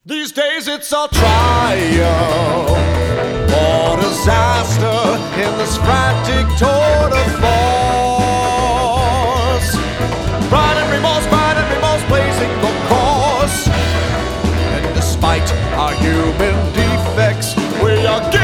These days it's a trial or disaster in this frantic tour de force. Pride and remorse blazing the course. And despite our human defects, we are